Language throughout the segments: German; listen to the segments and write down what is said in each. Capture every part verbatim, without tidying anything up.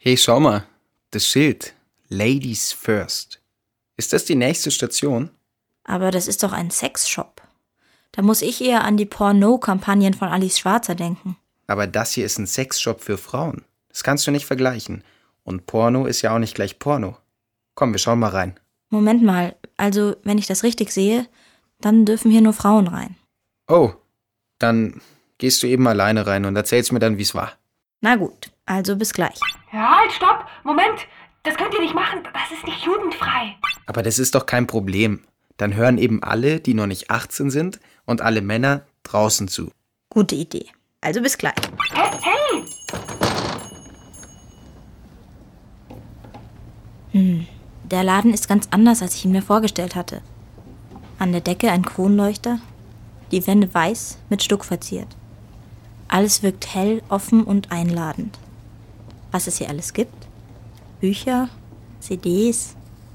Hey, schau mal, das Schild. Ladies First. Ist das die nächste Station? Aber das ist doch ein Sexshop. Da muss ich eher an die Porno-Kampagnen von Alice Schwarzer denken. Aber das hier ist ein Sexshop für Frauen. Das kannst du nicht vergleichen. Und Porno ist ja auch nicht gleich Porno. Komm, wir schauen mal rein. Moment mal, also wenn ich das richtig sehe, dann dürfen hier nur Frauen rein. Oh, dann gehst du eben alleine rein und erzählst mir dann, wie's war. Na gut, also bis gleich. Ja, halt, stopp! Moment! Das könnt ihr nicht machen, das ist nicht jugendfrei. Aber das ist doch kein Problem. Dann hören eben alle, die noch nicht achtzehn sind, und alle Männer draußen zu. Gute Idee. Also bis gleich. Hey, hey! Hm, der Laden ist ganz anders, als ich ihn mir vorgestellt hatte. An der Decke ein Kronleuchter, die Wände weiß mit Stuck verziert. Alles wirkt hell, offen und einladend. Was es hier alles gibt? Bücher, C Ds,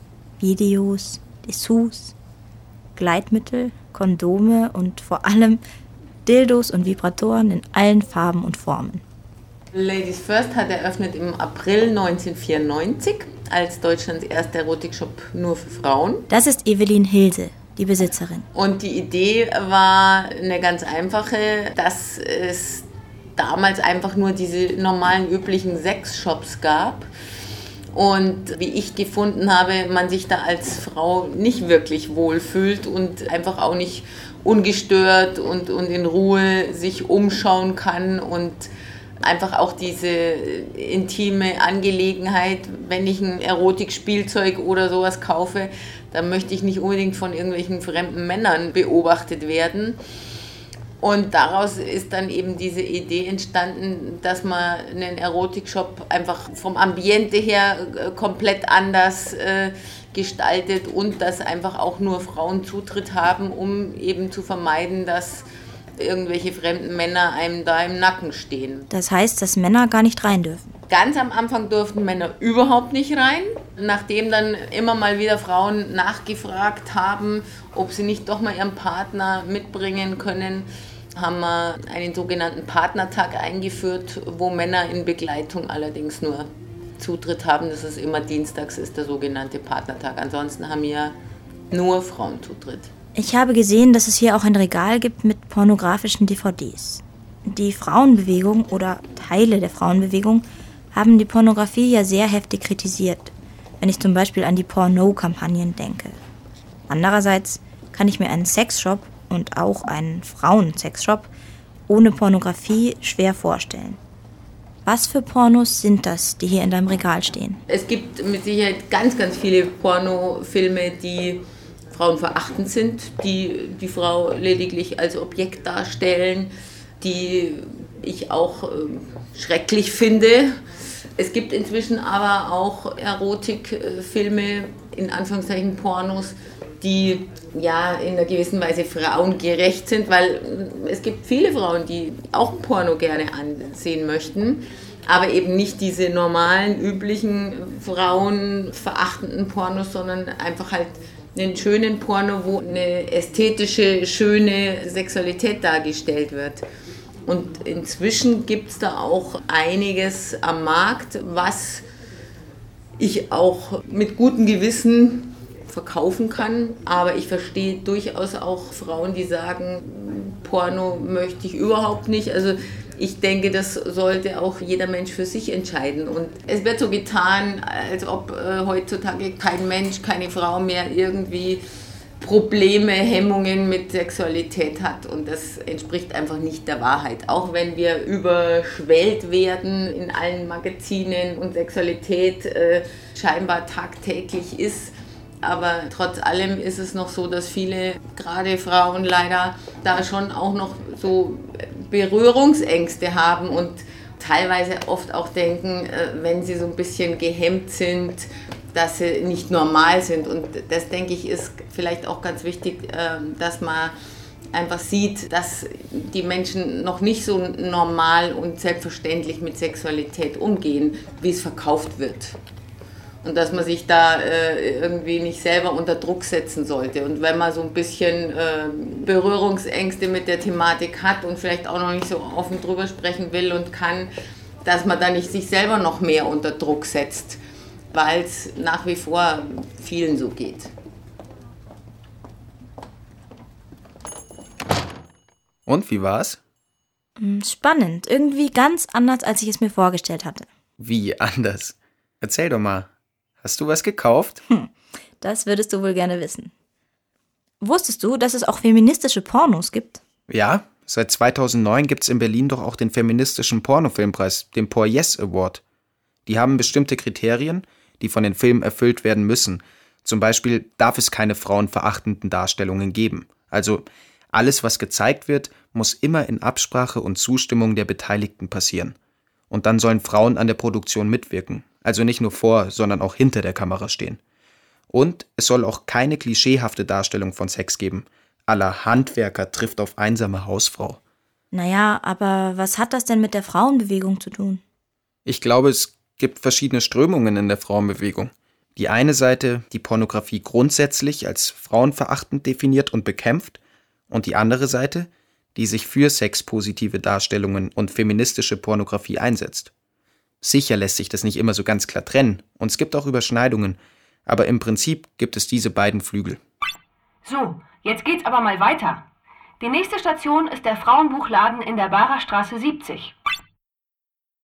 Videos, Dessous, Gleitmittel, Kondome und vor allem Dildos und Vibratoren in allen Farben und Formen. Ladies First hat eröffnet im April neunzehnhundertvierundneunzig als Deutschlands erster Erotikshop nur für Frauen. Das ist Evelyn Hilse, die Besitzerin. Und die Idee war eine ganz einfache, dass es damals einfach nur diese normalen, üblichen Sexshops gab. Und wie ich gefunden habe, man sich da als Frau nicht wirklich wohlfühlt und einfach auch nicht ungestört und, und in Ruhe sich umschauen kann und einfach auch diese intime Angelegenheit, wenn ich ein Erotikspielzeug oder sowas kaufe, dann möchte ich nicht unbedingt von irgendwelchen fremden Männern beobachtet werden. Und daraus ist dann eben diese Idee entstanden, dass man einen Erotikshop einfach vom Ambiente her komplett anders äh, gestaltet und dass einfach auch nur Frauen Zutritt haben, um eben zu vermeiden, dass irgendwelche fremden Männer einem da im Nacken stehen. Das heißt, dass Männer gar nicht rein dürfen. Ganz am Anfang durften Männer überhaupt nicht rein. Nachdem dann immer mal wieder Frauen nachgefragt haben, ob sie nicht doch mal ihren Partner mitbringen können, haben wir einen sogenannten Partnertag eingeführt, wo Männer in Begleitung allerdings nur Zutritt haben. Das ist immer dienstags, ist der sogenannte Partnertag. Ansonsten haben wir nur Frauen Zutritt. Ich habe gesehen, dass es hier auch ein Regal gibt mit pornografischen D V Ds. Die Frauenbewegung oder Teile der Frauenbewegung haben die Pornografie ja sehr heftig kritisiert, wenn ich zum Beispiel an die Porno-Kampagnen denke. Andererseits kann ich mir einen Sexshop und auch einen Frauen-Sexshop ohne Pornografie schwer vorstellen. Was für Pornos sind das, die hier in deinem Regal stehen? Es gibt mit Sicherheit ganz, ganz viele Pornofilme, die frauenverachtend sind, die die Frau lediglich als Objekt darstellen, die ich auch äh, schrecklich finde. Es gibt inzwischen aber auch Erotikfilme, in Anführungszeichen Pornos, die ja in einer gewissen Weise frauengerecht sind, weil es gibt viele Frauen, die auch Porno gerne ansehen möchten, aber eben nicht diese normalen, üblichen, frauenverachtenden Pornos, sondern einfach halt einen schönen Porno, wo eine ästhetische, schöne Sexualität dargestellt wird. Und inzwischen gibt es da auch einiges am Markt, was ich auch mit gutem Gewissen verkaufen kann. Aber ich verstehe durchaus auch Frauen, die sagen, Porno möchte ich überhaupt nicht. Also ich denke, das sollte auch jeder Mensch für sich entscheiden. Und es wird so getan, als ob äh, heutzutage kein Mensch, keine Frau mehr irgendwie Probleme, Hemmungen mit Sexualität hat. Und das entspricht einfach nicht der Wahrheit. Auch wenn wir überschwellt werden in allen Magazinen und Sexualität äh, scheinbar tagtäglich ist. Aber trotz allem ist es noch so, dass viele, gerade Frauen leider, da schon auch noch so Berührungsängste haben und teilweise oft auch denken, wenn sie so ein bisschen gehemmt sind, dass sie nicht normal sind. Und das, denke ich, ist vielleicht auch ganz wichtig, dass man einfach sieht, dass die Menschen noch nicht so normal und selbstverständlich mit Sexualität umgehen, wie es verkauft wird. Und dass man sich da äh, irgendwie nicht selber unter Druck setzen sollte. Und wenn man so ein bisschen äh, Berührungsängste mit der Thematik hat und vielleicht auch noch nicht so offen drüber sprechen will und kann, dass man da nicht sich selber noch mehr unter Druck setzt, weil es nach wie vor vielen so geht. Und wie war's? Spannend. Irgendwie ganz anders, als ich es mir vorgestellt hatte. Wie anders? Erzähl doch mal. Hast du was gekauft? Hm, das würdest du wohl gerne wissen. Wusstest du, dass es auch feministische Pornos gibt? Ja, seit zweitausendneun gibt's in Berlin doch auch den feministischen Pornofilmpreis, den Por Yes Award. Die haben bestimmte Kriterien, die von den Filmen erfüllt werden müssen. Zum Beispiel darf es keine frauenverachtenden Darstellungen geben. Also alles, was gezeigt wird, muss immer in Absprache und Zustimmung der Beteiligten passieren. Und dann sollen Frauen an der Produktion mitwirken. Also nicht nur vor, sondern auch hinter der Kamera stehen. Und es soll auch keine klischeehafte Darstellung von Sex geben. À la Handwerker trifft auf einsame Hausfrau. Naja, aber was hat das denn mit der Frauenbewegung zu tun? Ich glaube, es gibt verschiedene Strömungen in der Frauenbewegung. Die eine Seite, die Pornografie grundsätzlich als frauenverachtend definiert und bekämpft, und die andere Seite, die sich für sexpositive Darstellungen und feministische Pornografie einsetzt. Sicher lässt sich das nicht immer so ganz klar trennen, und es gibt auch Überschneidungen, aber im Prinzip gibt es diese beiden Flügel. So, jetzt geht's aber mal weiter. Die nächste Station ist der Frauenbuchladen in der Barer Straße siebzig.